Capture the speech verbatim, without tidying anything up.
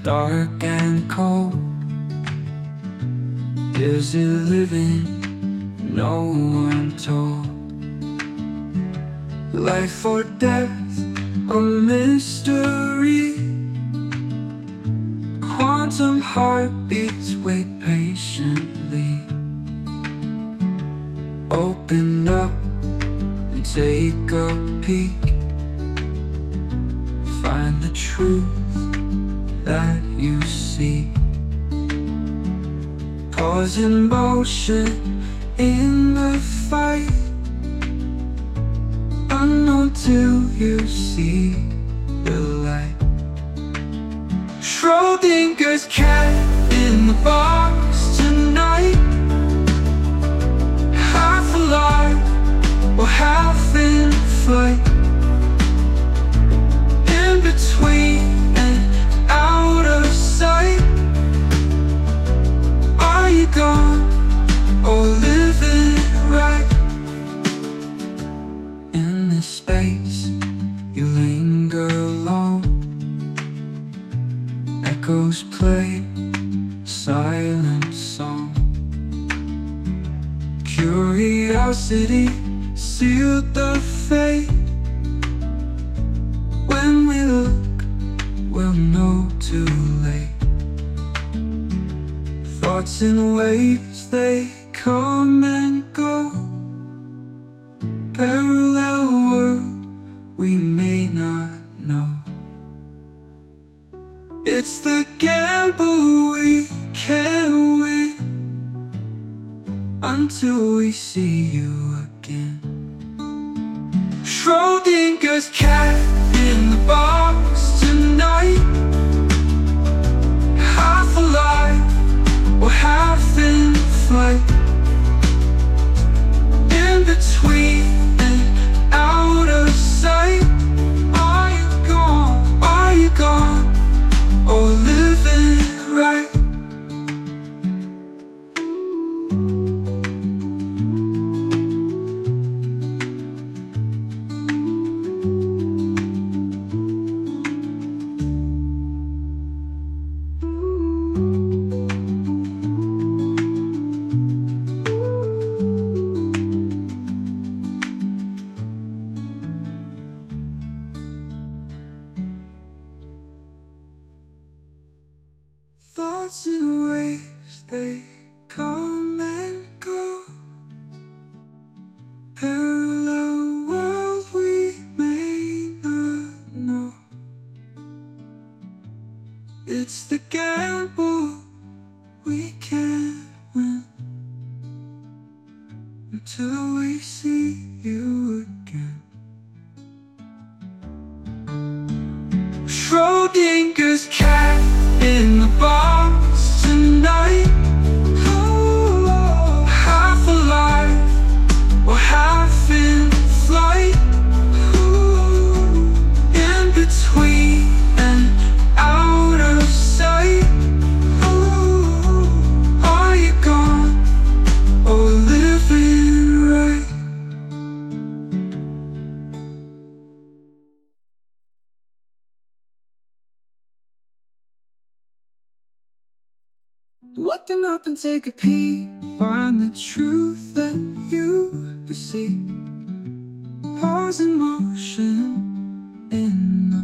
dark and cold? Is it living? No one told. Life or death, a mystery. Quantum heartbeats wait patiently. Open up and take a peek. Find the truth that you see. Pause in motion in the fight, unknown till you see the light. Schrodinger's cat in the box tonight. Half alive or half in flight. In between and out of sight. Are you gone or living right? In this space you linger alone. Echoes play silent song. Curiosity sealed the fate. When we look, we'll know too late. Thoughts in waves, they come and go. Parallel world we may not know. It's the gamble we can't win until we see you again. Schrodinger's cat in the box tonight. Half alive or half in flight. In between and out of sight. Are you gone? Are you gone? Or living right? Thoughts in waves, they come and go. Parallel world we may not know. It's the gamble we can't win until we see you again. Schrodinger's cat in the box tonight. Oh, half alive or half in flight. Ooh, in between and out of sight. Ooh, are you gone or living right? Looking up and take a peek. Find the truth that you see. Pause in motion in the